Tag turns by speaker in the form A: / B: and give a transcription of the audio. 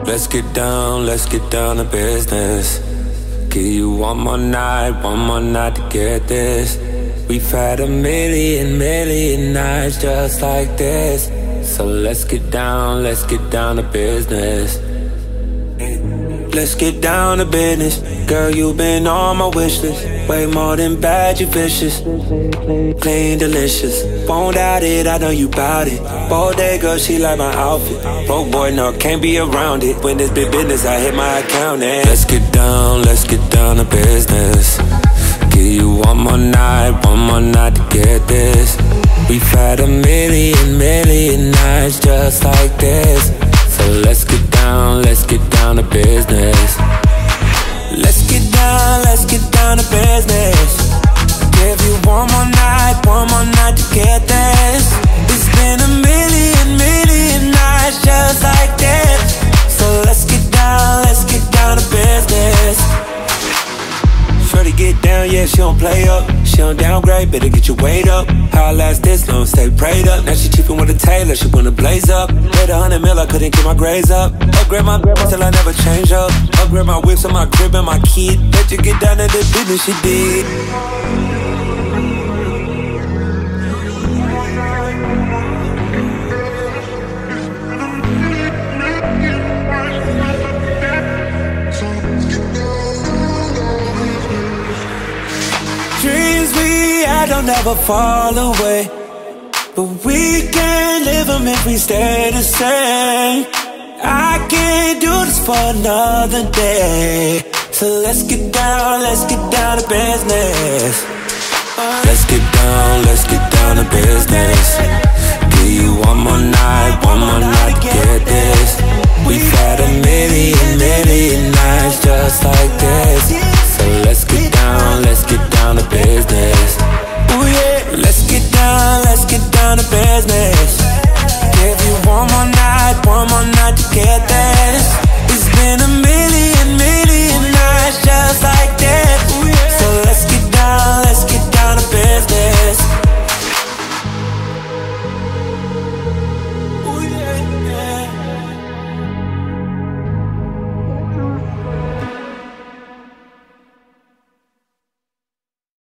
A: Let's get down to business. Give you one more night to get this. We've had a million nights just like this. So let's get down to business. Let's get down to business. Girl, you've been on my wish list. Way more than bad, you vicious. Clean, delicious. Won't doubt it, I know you bout it. Bodega, she like my outfit. Broke boy, no, can't be around it. When it's big business, I hit my account and let's get down to business. Give you one more night to get this. We've had a million nights just like this. So let's get down to business. Let's get down to business. Give you one more night to get this. It's been a million nights just like this. So let's get down to business. Shorty get down, yeah, she don't play up. She don't downgrade, better get your weight up. How I last this long, stay prayed up. Now she cheapin' with a tailor, she wanna blaze up. Paid 100 mil, I couldn't get my grades up. Upgrade my till I never change up. Upgrade my whips on my crib and my kid. Bet you get down to the business, she did. Dreams we had don't never fall away, but we can't live them if we stay the same. I can't do this for another day. So let's get down to business. Let's get down to business. Give you one more night to get this. We've had a million nights just like this. So let's get down to business. Ooh yeah, let's get down to business. Give you one more night to get there.